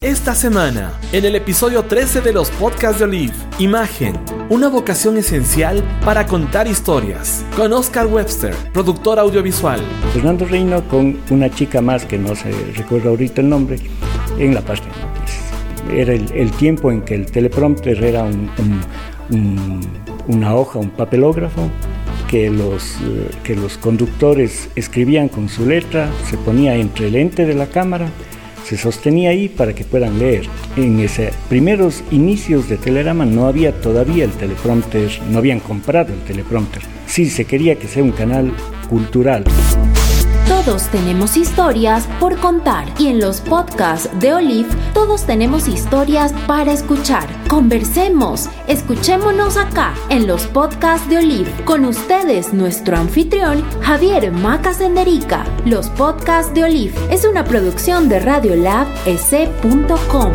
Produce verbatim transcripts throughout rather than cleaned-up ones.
Esta semana, en el episodio trece de los podcasts de Olive, Imagen, una vocación esencial para contar historias, con Oscar Webster, productor audiovisual. Fernando Reino con una chica más que no se recuerda ahorita el nombre, en la parte de noticias. Era el, el tiempo en que el teleprompter era un, un, un, una hoja, un papelógrafo, que los, que los conductores escribían con su letra, se ponía entre el ente de la cámara, se sostenía ahí para que puedan leer. En esos primeros inicios de Telerama no había todavía el teleprompter, no habían comprado el teleprompter. Sí, se quería que sea un canal cultural. Todos tenemos historias por contar y en los podcasts de Olive todos tenemos historias para escuchar. Conversemos, escuchémonos acá en los podcasts de Olive. Con ustedes nuestro anfitrión Javier Maca Senderica. Los podcasts de Olive es una producción de radiolab e ce punto com.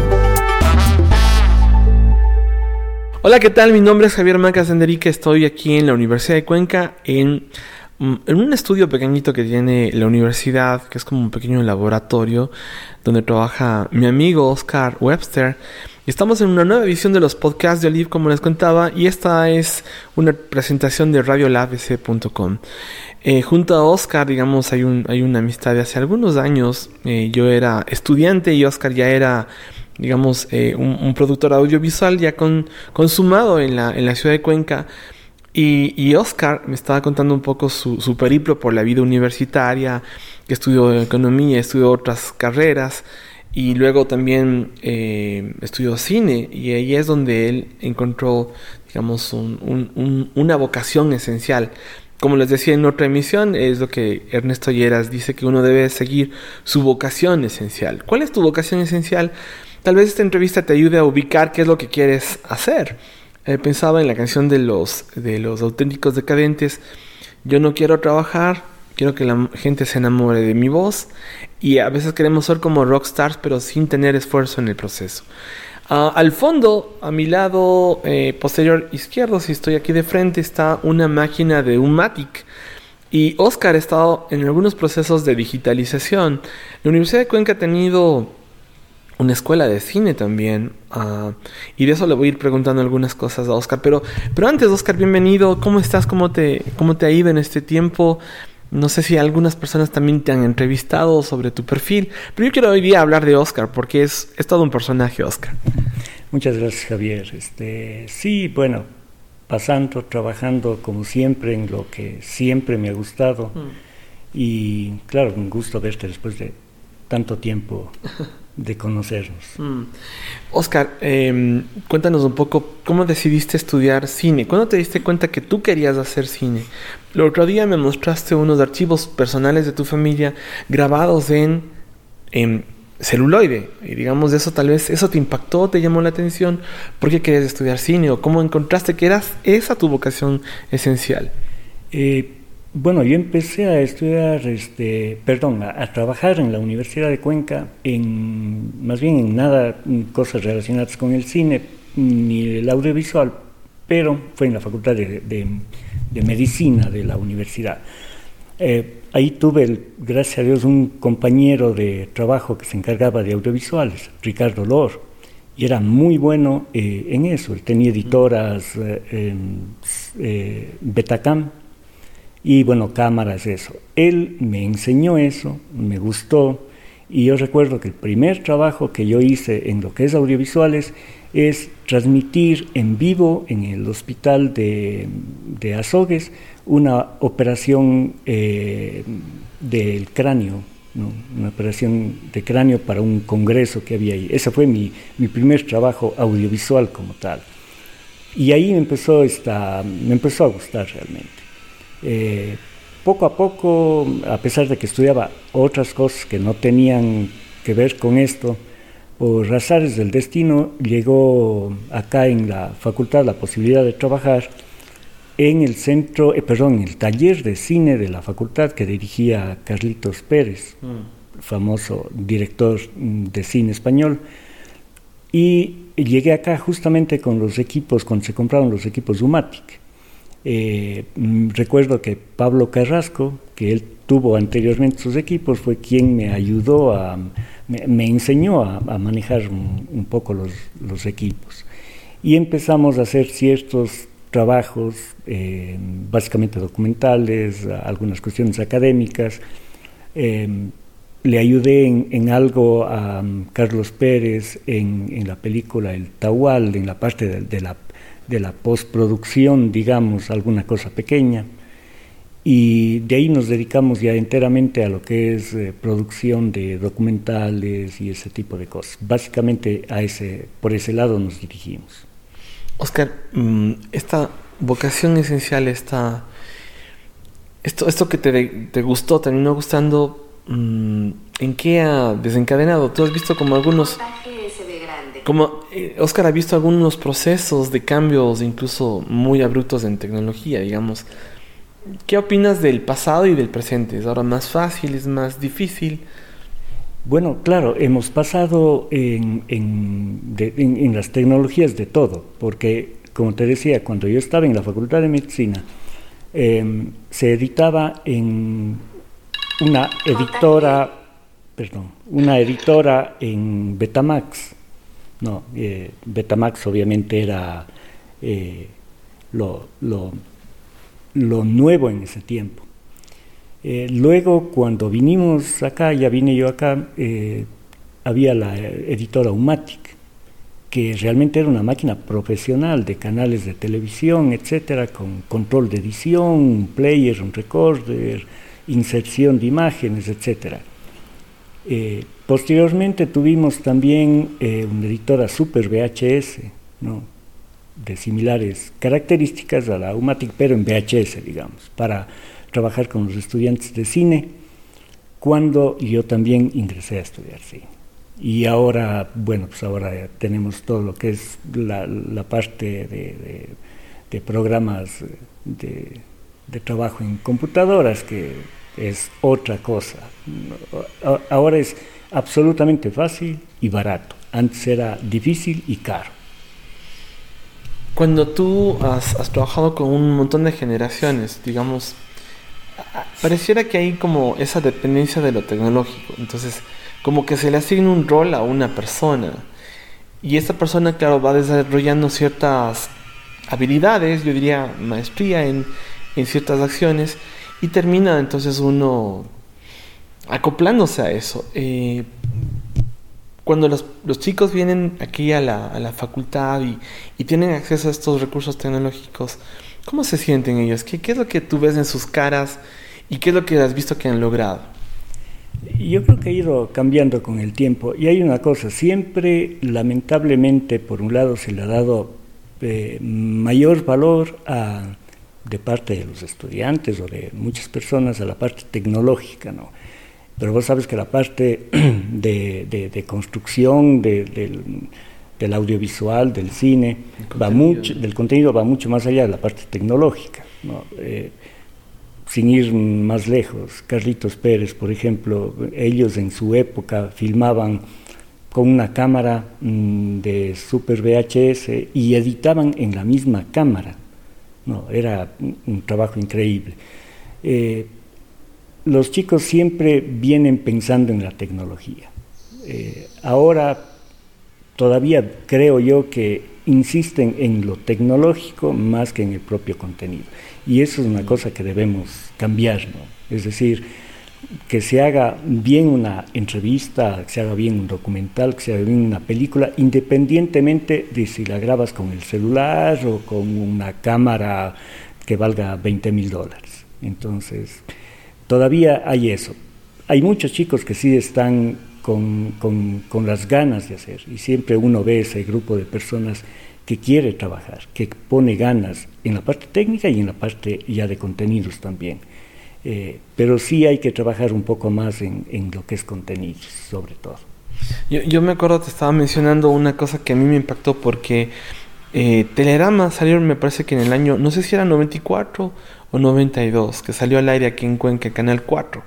Hola, ¿qué tal? Mi nombre es Javier Maca Senderica. Estoy aquí en la Universidad de Cuenca en... en un estudio pequeñito que tiene la universidad, que es como un pequeño laboratorio donde trabaja mi amigo Oscar Webster. Y estamos en una nueva edición de los podcasts de Olive, como les contaba, y esta es una presentación de radiolab e ce punto com. Eh, junto a Oscar, digamos, hay, un, hay una amistad de hace algunos años. Eh, yo era estudiante y Oscar ya era, digamos, eh, un, un productor audiovisual ya con, consumado en la, en la ciudad de Cuenca. Y, y Oscar me estaba contando un poco su, su periplo por la vida universitaria, que estudió economía, estudió otras carreras y luego también eh, estudió cine, y ahí es donde él encontró, digamos, un, un, un, una vocación esencial. Como les decía en otra emisión, es lo que Ernesto Lleras dice, que uno debe seguir su vocación esencial. ¿Cuál es tu vocación esencial? Tal vez esta entrevista te ayude a ubicar qué es lo que quieres hacer. Eh, pensaba en la canción de los, de los Auténticos Decadentes. Yo no quiero trabajar, quiero que la gente se enamore de mi voz. Y a veces queremos ser como rockstars, pero sin tener esfuerzo en el proceso. Uh, al fondo, a mi lado eh, posterior izquierdo, si estoy aquí de frente, está una máquina de un Matic. Y Oscar ha estado en algunos procesos de digitalización. La Universidad de Cuenca ha tenido una escuela de cine también, uh, y de eso le voy a ir preguntando algunas cosas a Oscar, pero, pero antes, Oscar, bienvenido. ¿Cómo estás? ¿Cómo te, cómo te ha ido en este tiempo? No sé si algunas personas también te han entrevistado sobre tu perfil, pero yo quiero hoy día hablar de Oscar, porque es, es todo un personaje, Oscar. Muchas gracias, Javier. Este, sí, bueno, pasando, trabajando como siempre en lo que siempre me ha gustado, mm. y claro, un gusto verte después de tanto tiempo de conocernos. Mm. Oscar, eh, cuéntanos un poco cómo decidiste estudiar cine. ¿Cuándo te diste cuenta que tú querías hacer cine? El otro día me mostraste unos archivos personales de tu familia grabados en, en celuloide, y digamos, de eso tal vez eso te impactó, te llamó la atención. ¿Por qué querías estudiar cine? ¿O cómo encontraste que eras esa tu vocación esencial? Eh, Bueno, yo empecé a estudiar, este, perdón, a, a trabajar en la Universidad de Cuenca, en más bien en nada, cosas relacionadas con el cine ni el audiovisual, pero fue en la Facultad de, de, de Medicina de la universidad. Eh, ahí tuve, el, gracias a Dios, un compañero de trabajo que se encargaba de audiovisuales, Ricardo Lor, y era muy bueno eh, en eso. Él tenía editoras, eh, eh, Betacam, y bueno, cámaras, eso. Él me enseñó eso, me gustó, y yo recuerdo que el primer trabajo que yo hice en lo que es audiovisuales es transmitir en vivo en el hospital de, de Azogues una operación eh, del cráneo, ¿no? Una operación de cráneo para un congreso que había ahí. Ese fue mi, mi primer trabajo audiovisual como tal. Y ahí me empezó, esta, me empezó a gustar realmente. Eh, poco a poco, a pesar de que estudiaba otras cosas que no tenían que ver con esto, por razones del destino llegó acá en la facultad la posibilidad de trabajar en el centro, eh, perdón, en el taller de cine de la facultad que dirigía Carlitos Pérez, mm. famoso director de cine español, y llegué acá justamente con los equipos, cuando se compraron los equipos Umatic. Eh, recuerdo que Pablo Carrasco, que él tuvo anteriormente sus equipos, fue quien me ayudó a me, me enseñó a, a manejar un, un poco los, los equipos. Y empezamos a hacer ciertos trabajos, eh, básicamente documentales, algunas cuestiones académicas. Eh, le ayudé en, en algo a um, Carlos Pérez en, en la película El Tahual, en la parte de, de la, de la postproducción, digamos, alguna cosa pequeña. Y de ahí nos dedicamos ya enteramente a lo que es eh, producción de documentales y ese tipo de cosas. Básicamente a ese, por ese lado nos dirigimos. Oscar, esta vocación esencial, esta, esto, esto que te, te gustó, terminó gustando, ¿en qué ha desencadenado? ¿Tú has visto como algunos... Como eh, Oscar ha visto algunos procesos de cambios incluso muy abruptos en tecnología, digamos. ¿Qué opinas del pasado y del presente? ¿Es ahora más fácil, es más difícil? Bueno, claro, hemos pasado en, en, de, en, en las tecnologías de todo, porque, como te decía, cuando yo estaba en la Facultad de Medicina, eh, se editaba en una editora, perdón, una editora en Betamax. No, eh, Betamax obviamente era eh, lo, lo, lo nuevo en ese tiempo. Eh, luego, cuando vinimos acá, ya vine yo acá, eh, había la editora Umatic, que realmente era una máquina profesional de canales de televisión, etcétera, con control de edición, un player, un recorder, inserción de imágenes, etcétera. Eh, posteriormente tuvimos también eh, una editora Super V H S, ¿no?, de similares características a la Umatic, pero en V H S, digamos, para trabajar con los estudiantes de cine, cuando yo también ingresé a estudiar cine. Y ahora, bueno, pues ahora ya tenemos todo lo que es la, la parte de, de, de programas de, de trabajo en computadoras, que es otra cosa. Ahora es absolutamente fácil y barato. Antes era difícil y caro. Cuando tú has, has trabajado con un montón de generaciones, digamos, pareciera que hay como esa dependencia de lo tecnológico. Entonces, como que se le asigna un rol a una persona. Y esta persona, claro, va desarrollando ciertas habilidades, yo diría maestría en, en ciertas acciones, y termina entonces uno acoplándose a eso. Eh, cuando los, los chicos vienen aquí a la, a la facultad y, y tienen acceso a estos recursos tecnológicos, ¿cómo se sienten ellos? ¿Qué, ¿Qué es lo que tú ves en sus caras y qué es lo que has visto que han logrado? Yo creo que ha ido cambiando con el tiempo. Y hay una cosa, siempre, lamentablemente, por un lado se le ha dado eh, mayor valor a, de parte de los estudiantes o de muchas personas, a la parte tecnológica, ¿no? Pero vos sabes que la parte de, de, de construcción, de, del, del audiovisual, del cine, va mucho, del contenido va mucho más allá de la parte tecnológica, ¿no? Eh, sin ir más lejos, Carlitos Pérez, por ejemplo, ellos en su época filmaban con una cámara mmm, de Super V H S y editaban en la misma cámara. No, era un, un trabajo increíble. Eh, los chicos siempre vienen pensando en la tecnología. Eh, ahora todavía creo yo que insisten en lo tecnológico más que en el propio contenido. Y eso es una cosa que debemos cambiar, ¿no? Es decir, que se haga bien una entrevista, que se haga bien un documental, que se haga bien una película, independientemente de si la grabas con el celular o con una cámara que valga veinte mil dólares. Entonces, todavía hay eso. Hay muchos chicos que sí están con, con, con las ganas de hacer, y siempre uno ve ese grupo de personas que quiere trabajar, que pone ganas en la parte técnica y en la parte ya de contenidos también. Eh, pero sí hay que trabajar un poco más en, en lo que es contenidos, sobre todo. Yo, yo me acuerdo, te estaba mencionando una cosa que a mí me impactó porque eh, Telerama salió, me parece que en el año, no sé si era noventa y cuatro o noventa y dos, que salió al aire aquí en Cuenca, Canal cuatro.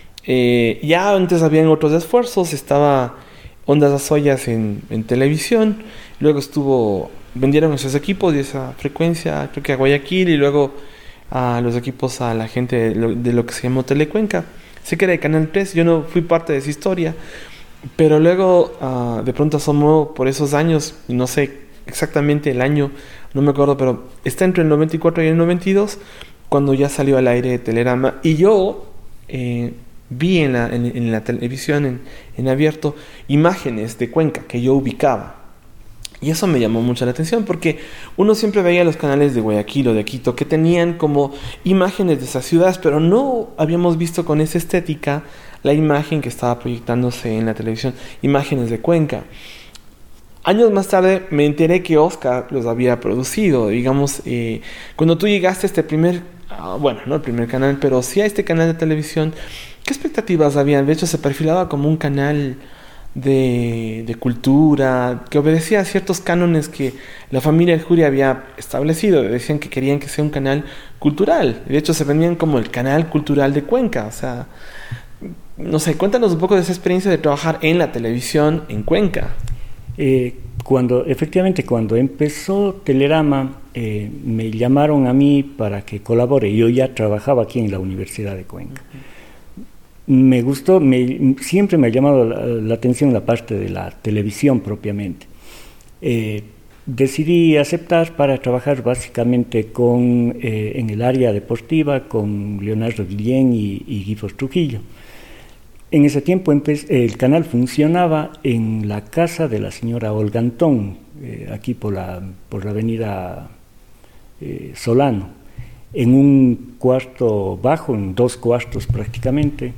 Eh, ya antes habían otros esfuerzos, estaba Ondas Azoyas en, en televisión, luego estuvo, vendieron esos equipos y esa frecuencia, creo que a Guayaquil, y luego a los equipos a la gente de lo, de lo que se llamó Telecuenca. Sé que era de Canal tres, yo no fui parte de esa historia, pero luego uh, de pronto asomó por esos años, no sé exactamente el año, no me acuerdo, pero está entre el noventa y cuatro y el noventa y dos, cuando ya salió al aire Telerama. Y yo eh, vi en la, en, en la televisión, en, en abierto, imágenes de Cuenca que yo ubicaba. Y eso me llamó mucho la atención, porque uno siempre veía los canales de Guayaquil o de Quito que tenían como imágenes de esas ciudades, pero no habíamos visto con esa estética la imagen que estaba proyectándose en la televisión, imágenes de Cuenca. Años más tarde me enteré que Oscar los había producido. Digamos, eh, cuando tú llegaste a este primer, uh, bueno, no el primer canal, pero sí a este canal de televisión, ¿qué expectativas habían? De hecho, se perfilaba como un canal de, de cultura, que obedecía a ciertos cánones que la familia El Juri había establecido. Decían que querían que sea un canal cultural. De hecho, se vendían como el canal cultural de Cuenca. O sea, no sé, cuéntanos un poco de esa experiencia de trabajar en la televisión en Cuenca. Eh, cuando, efectivamente, cuando empezó Telerama, eh, me llamaron a mí para que colabore. Yo ya trabajaba aquí en la Universidad de Cuenca. Uh-huh. Me gustó, me, siempre me ha llamado la, la atención la parte de la televisión propiamente. Eh, decidí aceptar para trabajar básicamente con, eh, en el área deportiva con Leonardo Guillén y, y Guifos Trujillo. En ese tiempo el canal funcionaba en la casa de la señora Olga Antón, eh, aquí por la, por la avenida eh, Solano, en un cuarto bajo, en dos cuartos prácticamente.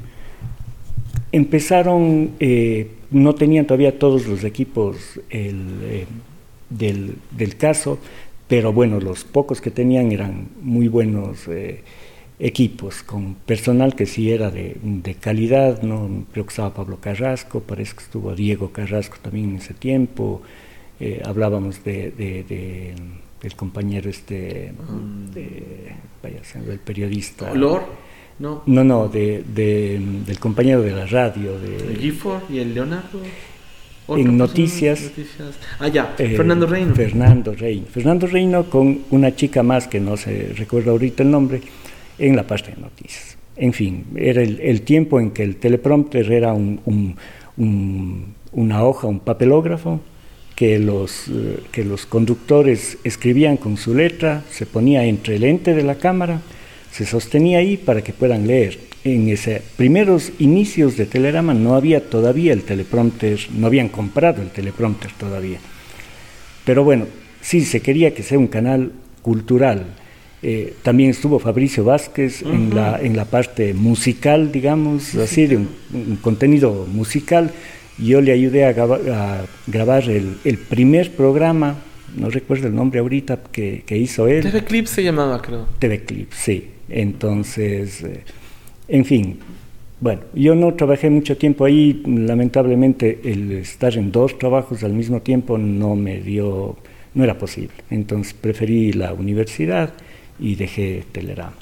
Empezaron, eh, no tenían todavía todos los equipos el, eh, del, del caso, pero bueno, los pocos que tenían eran muy buenos eh, equipos, con personal que sí era de, de calidad, ¿no? Creo que estaba Pablo Carrasco, parece que estuvo Diego Carrasco también en ese tiempo. Eh, hablábamos de, de, de del compañero este, mm. de, vaya, el periodista. ¿Olor? No, no, no de, de, del compañero de la radio. De, ¿El Gifford y el Leonardo? En noticias, noticias. Ah, ya, eh, Fernando Reino. Fernando Reino. Fernando Reino con una chica más que no se recuerda ahorita el nombre, en la parte de noticias. En fin, era el, el tiempo en que el teleprompter era un, un, un, una hoja, un papelógrafo, que los, uh, que los conductores escribían con su letra, se ponía entre el ente de la cámara, se sostenía ahí para que puedan leer. En esos primeros inicios de Telerama no había todavía el teleprompter, no habían comprado el teleprompter todavía. Pero bueno, sí, se quería que sea un canal cultural. Eh, también estuvo Fabricio Vázquez uh-huh. en, la, en la parte musical, digamos, sí, así, de un, un contenido musical. Yo le ayudé a, graba, a grabar el, el primer programa, no recuerdo el nombre ahorita, que, que hizo él. T V Clip se llamaba, creo. T V Clip, sí. Entonces, eh, en fin, bueno, yo no trabajé mucho tiempo ahí. Lamentablemente, el estar en dos trabajos al mismo tiempo no me dio, no era posible. Entonces, preferí la universidad y dejé Telerama.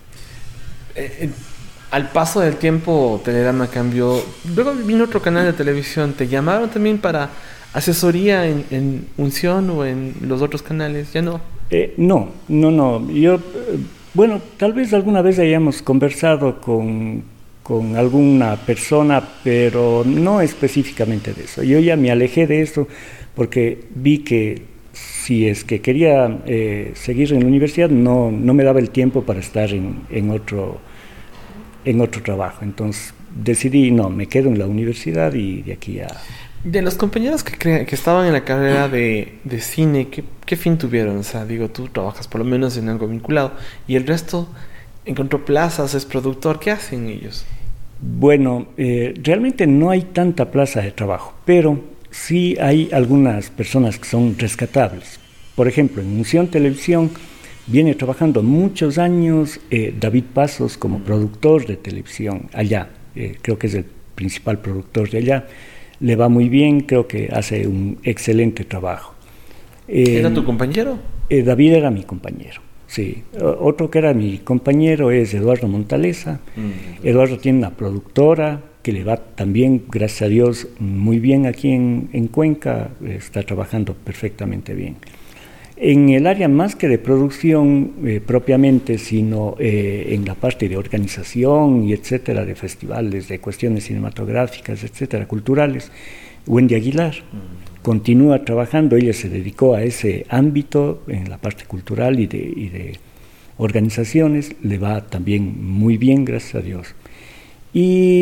Eh, eh, al paso del tiempo, Telerama cambió. Luego vino otro canal de televisión. ¿Te llamaron también para asesoría en, en Unción o en los otros canales? ¿Ya no? Eh, no, no, no. Yo, eh, bueno, tal vez alguna vez hayamos conversado con, con alguna persona, pero no específicamente de eso. Yo ya me alejé de eso porque vi que si es que quería eh, seguir en la universidad, no, no me daba el tiempo para estar en, en, otro, en otro trabajo. Entonces decidí, no, me quedo en la universidad y de aquí a... De los compañeros que, cre- que estaban en la carrera de, de cine, ¿qué, ¿qué fin tuvieron? O sea, digo, tú trabajas por lo menos en algo vinculado, y el resto encontró plazas, es productor, ¿qué hacen ellos? Bueno, eh, realmente no hay tanta plaza de trabajo, pero sí hay algunas personas que son rescatables. Por ejemplo, en Unción Televisión viene trabajando muchos años eh, David Pasos como productor de televisión allá. Eh, creo que es el principal productor de allá. Le va muy bien, creo que hace un excelente trabajo. Eh, ¿Era tu compañero? Eh, David era mi compañero, sí. Otro que era mi compañero es Eduardo Montaleza. Mm. Eduardo tiene una productora que le va también, gracias a Dios, muy bien aquí en, en Cuenca, está trabajando perfectamente bien. En el área más que de producción eh, propiamente, sino eh, en la parte de organización y etcétera, de festivales, de cuestiones cinematográficas, etcétera, culturales, Wendy Aguilar mm. continúa trabajando. Ella se dedicó a ese ámbito en la parte cultural y de, y de organizaciones, le va también muy bien, gracias a Dios. Y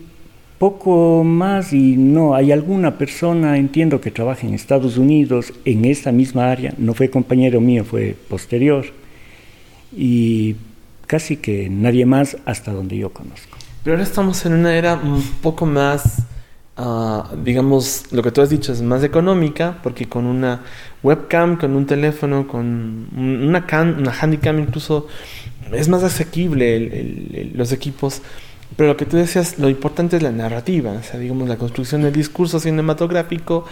poco más, y no, hay alguna persona, entiendo, que trabaja en Estados Unidos en esta misma área, no fue compañero mío, fue posterior, y casi que nadie más hasta donde yo conozco. Pero ahora estamos en una era un poco más, uh, digamos, lo que tú has dicho es más económica, porque con una webcam, con un teléfono, con una, cam, una handycam incluso, es más asequible el, el, el, los equipos. Pero lo que tú decías, lo importante es la narrativa, o sea, digamos, la construcción del discurso cinematográfico.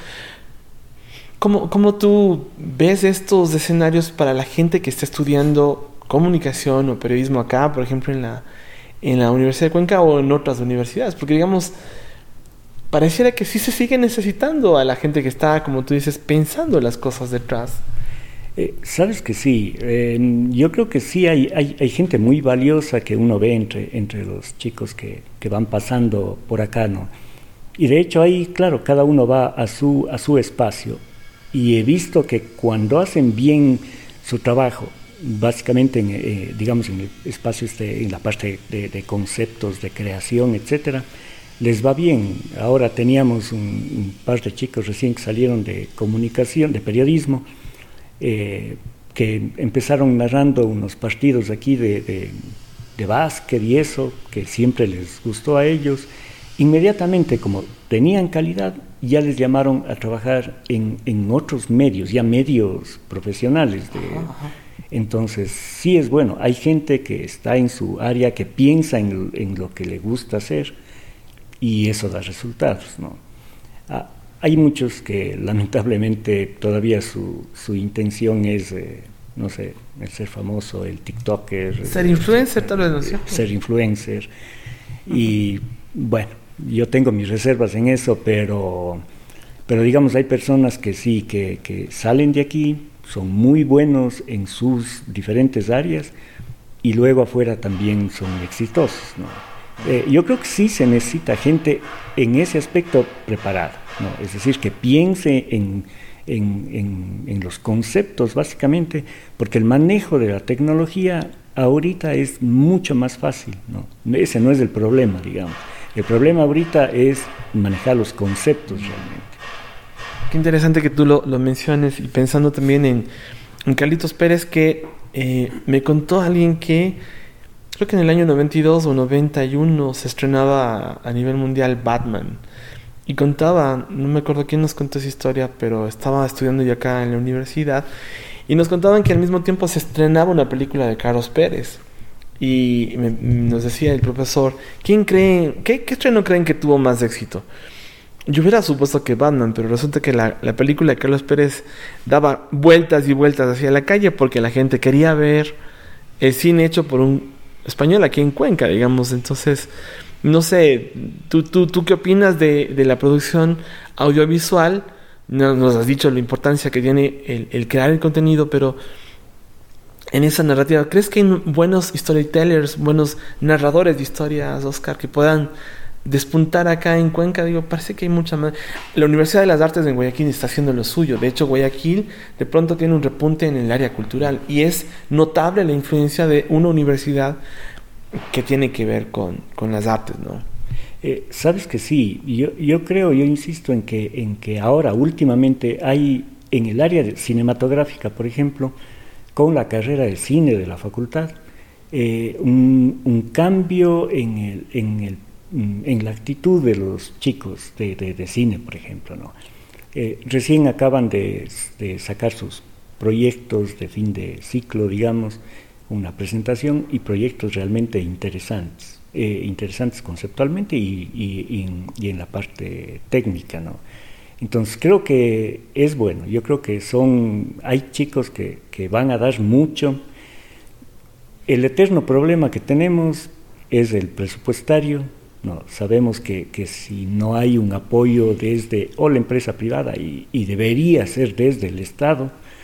¿Cómo, cómo tú ves estos escenarios para la gente que está estudiando comunicación o periodismo acá, por ejemplo, en la, en la Universidad de Cuenca o en otras universidades? Porque, digamos, pareciera que sí se sigue necesitando a la gente que está, como tú dices, pensando las cosas detrás. Eh, Sabes que sí, eh, yo creo que sí hay, hay, hay gente muy valiosa que uno ve entre, entre los chicos que, que van pasando por acá, ¿no? Y de hecho ahí, claro, cada uno va a su, a su espacio, y he visto que cuando hacen bien su trabajo, básicamente en, eh, digamos en el espacio este, en la parte de, de conceptos, de creación, etcétera, les va bien. Ahora teníamos un, un par de chicos recién que salieron de comunicación, de periodismo, Eh, que empezaron narrando unos partidos aquí de, de, de básquet y eso, que siempre les gustó a ellos. Inmediatamente, como tenían calidad, ya les llamaron a trabajar en, en otros medios, ya medios profesionales. De, ajá. Entonces, sí es bueno. Hay gente que está en su área, que piensa en, en lo que le gusta hacer, y eso da resultados, ¿no? Ah, Hay muchos que lamentablemente todavía su, su intención es, eh, no sé, el ser famoso, el TikToker. Ser influencer, tal vez, ¿no es cierto? Ser influencer. Uh-huh. Y bueno, yo tengo mis reservas en eso, pero, pero digamos, hay personas que sí, que, que salen de aquí, son muy buenos en sus diferentes áreas, y luego afuera también son exitosos, ¿no? Eh, yo creo que sí se necesita gente en ese aspecto preparada, ¿no? Es decir, que piense en, en, en, en los conceptos básicamente, porque el manejo de la tecnología ahorita es mucho más fácil, ¿no? Ese no es el problema, digamos. El problema ahorita es manejar los conceptos realmente. Qué interesante que tú lo, lo menciones, y pensando también en, en Carlitos Pérez, que eh, me contó alguien que creo que en el año noventa y dos o noventa y uno se estrenaba a, a nivel mundial Batman. Y contaba, no me acuerdo quién nos contó esa historia, pero estaba estudiando yo acá en la universidad, y nos contaban que al mismo tiempo se estrenaba una película de Carlos Pérez. Y me, nos decía el profesor, ¿quién cree, qué, qué estreno creen que tuvo más éxito? Yo hubiera supuesto que Batman, pero resulta que la, la película de Carlos Pérez daba vueltas y vueltas hacia la calle porque la gente quería ver el cine hecho por un español aquí en Cuenca, digamos. Entonces, no sé, ¿tú, tú, tú qué opinas de, de la producción audiovisual? Nos, nos has dicho la importancia que tiene el, el crear el contenido, pero en esa narrativa, ¿crees que hay buenos storytellers, buenos narradores de historias, Oscar, que puedan despuntar acá en Cuenca? Digo, parece que hay mucha más. La Universidad de las Artes de Guayaquil está haciendo lo suyo. De hecho, Guayaquil de pronto tiene un repunte en el área cultural, y es notable la influencia de una universidad que tiene que ver con, con las artes, ¿no? Eh, Sabes que sí. Yo, yo creo, yo insisto en que, en que ahora últimamente hay en el área de cinematográfica, por ejemplo, con la carrera de cine de la facultad, eh, un, un cambio en el, en el en la actitud de los chicos de, de, de cine, por ejemplo, ¿no? Eh, recién acaban de, de sacar sus proyectos de fin de ciclo, digamos, una presentación, y proyectos realmente interesantes, eh, interesantes conceptualmente y, y, y, en, y en la parte técnica, ¿no? Entonces creo que es bueno. Yo creo que son, hay chicos que, que van a dar mucho. El eterno problema que tenemos es el presupuestario. No, sabemos que, que si no hay un apoyo desde o la empresa privada, y, y debería ser desde el Estado,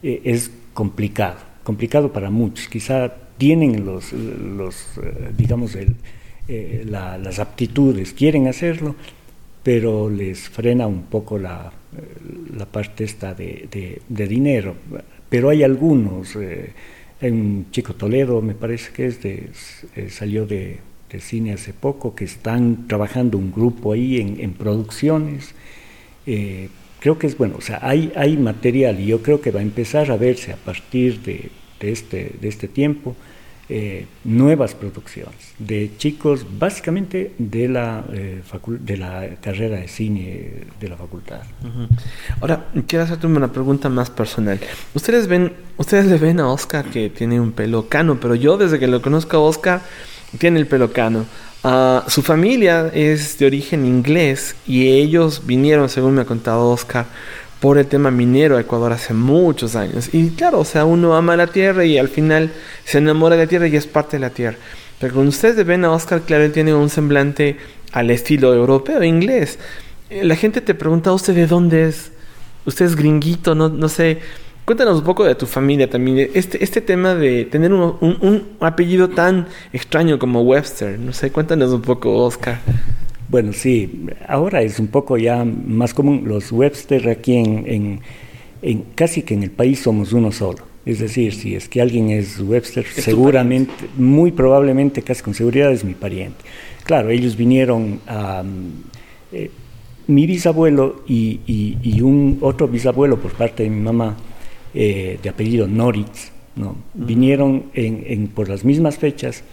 eh, es complicado, complicado para muchos. Quizá tienen los, los eh, digamos, el, eh, la, las aptitudes, quieren hacerlo, pero les frena un poco la, la parte esta de, de, de dinero. Pero hay algunos, eh, hay un chico Toledo, me parece que es de, eh, salió de, de cine hace poco, que están trabajando un grupo ahí en, en producciones. Eh, creo que es bueno, o sea, hay, hay material, y yo creo que va a empezar a verse a partir de, de, este, de este tiempo eh, nuevas producciones de chicos básicamente de la, eh, facul- de la carrera de cine de la facultad. Uh-huh. Ahora, quiero hacerte una pregunta más personal. Ustedes ven, ustedes le ven a Oscar que tiene un pelo cano, pero yo desde que lo conozco a Oscar tiene el pelo cano. Uh, su familia es de origen inglés y ellos vinieron, según me ha contado Oscar, por el tema minero a Ecuador hace muchos años. Y claro, o sea, uno ama la tierra y al final se enamora de la tierra y es parte de la tierra. Pero cuando ustedes ven a Oscar, claro, él tiene un semblante al estilo europeo, inglés. La gente te pregunta, ¿usted de dónde es? ¿Usted es gringuito? No, no sé. Cuéntanos un poco de tu familia también. Este, este tema de tener un, un, un apellido tan extraño como Webster. No sé, cuéntanos un poco, Oscar. Bueno, sí, ahora es un poco ya más común. Los Webster aquí en, en, en casi que en el país somos uno solo. Es decir, si es que alguien es Webster, ¿es seguramente, muy probablemente, casi con seguridad es mi pariente. Claro, ellos vinieron a... Eh, mi bisabuelo y, y, y un otro bisabuelo por parte de mi mamá, eh, de apellido Noritz, ¿no? Uh-huh. Vinieron en, en, por las mismas fechas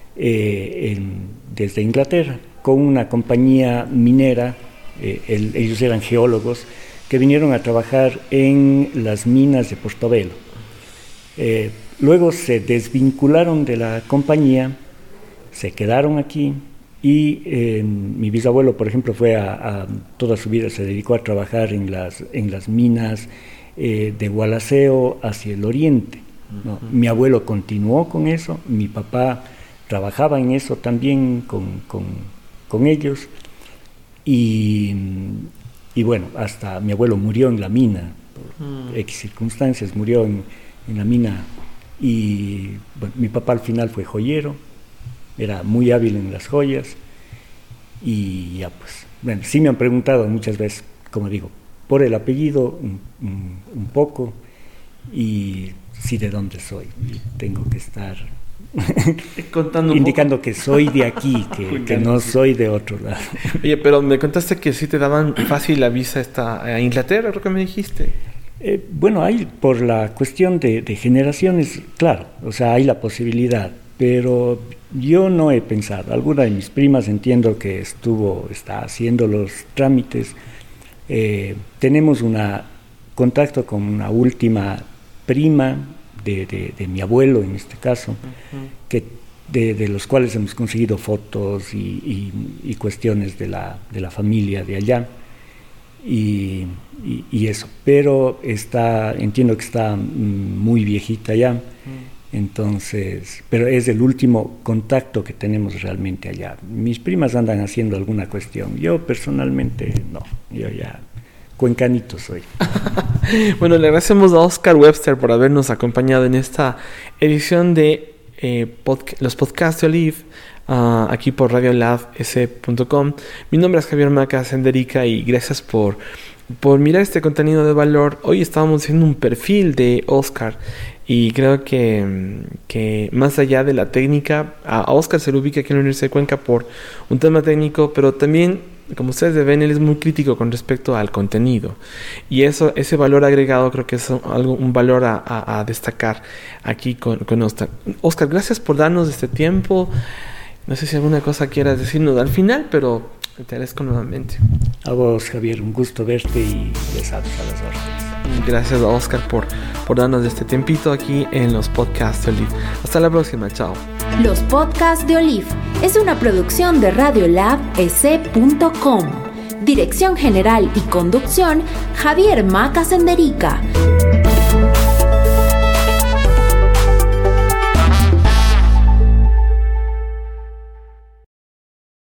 eh, en, desde Inglaterra, con una compañía minera, eh, el, ellos eran geólogos, que vinieron a trabajar en las minas de Portobelo. Eh, luego se desvincularon de la compañía, se quedaron aquí y eh, mi bisabuelo, por ejemplo, fue a, a toda su vida se dedicó a trabajar en las, en las minas eh, de Gualaceo hacia el oriente, ¿no? Uh-huh. Mi abuelo continuó con eso, mi papá trabajaba en eso también con... con con ellos y, y bueno, hasta mi abuelo murió en la mina por mm. X circunstancias, murió en, en la mina y bueno, mi papá al final fue joyero, era muy hábil en las joyas y ya pues, bueno, sí me han preguntado muchas veces, como digo, por el apellido un, un, un poco y sí de dónde soy, y tengo que estar Contando indicando que soy de aquí, que, que no soy de otro lado. Oye, pero me contaste que sí te daban fácil la visa esta, a Inglaterra, creo que me dijiste. Eh, bueno, hay por la cuestión de, de generaciones, claro, o sea, hay la posibilidad, pero yo no he pensado. Alguna de mis primas entiendo que estuvo, está haciendo los trámites. Eh, tenemos un contacto con una última prima De, de, de mi abuelo en este caso, uh-huh. que de, de los cuales hemos conseguido fotos y, y, y cuestiones de la, de la familia de allá y, y, y eso, pero está, entiendo que está muy viejita ya, uh-huh. Entonces, pero es el último contacto que tenemos realmente allá. Mis primas andan haciendo alguna cuestión, yo personalmente no, yo ya cuencanito soy. Bueno, le agradecemos a Oscar Webster por habernos acompañado en esta edición de eh, podca- los podcasts de Olive, uh, aquí por radio lab s punto com. Mi nombre es Javier Maca Senderica y gracias por, por mirar este contenido de valor. Hoy estábamos haciendo un perfil de Oscar y creo que, que más allá de la técnica, a Oscar se lo ubica aquí en la Universidad de Cuenca por un tema técnico, pero también, como ustedes ven, él es muy crítico con respecto al contenido y eso, ese valor agregado creo que es algo, un valor a, a, a destacar aquí con, con Oscar. Oscar, gracias por darnos este tiempo. No sé si alguna cosa quieras decirnos al final, pero te agradezco nuevamente. A vos, Javier, un gusto verte y les sabes a las órdenes. Gracias a Oscar por, por darnos este tiempito aquí en los podcasts de Olive. Hasta la próxima, chao. Los podcasts de Olive es una producción de radio lab s punto com. Dirección general y conducción, Javier Maca Senderica.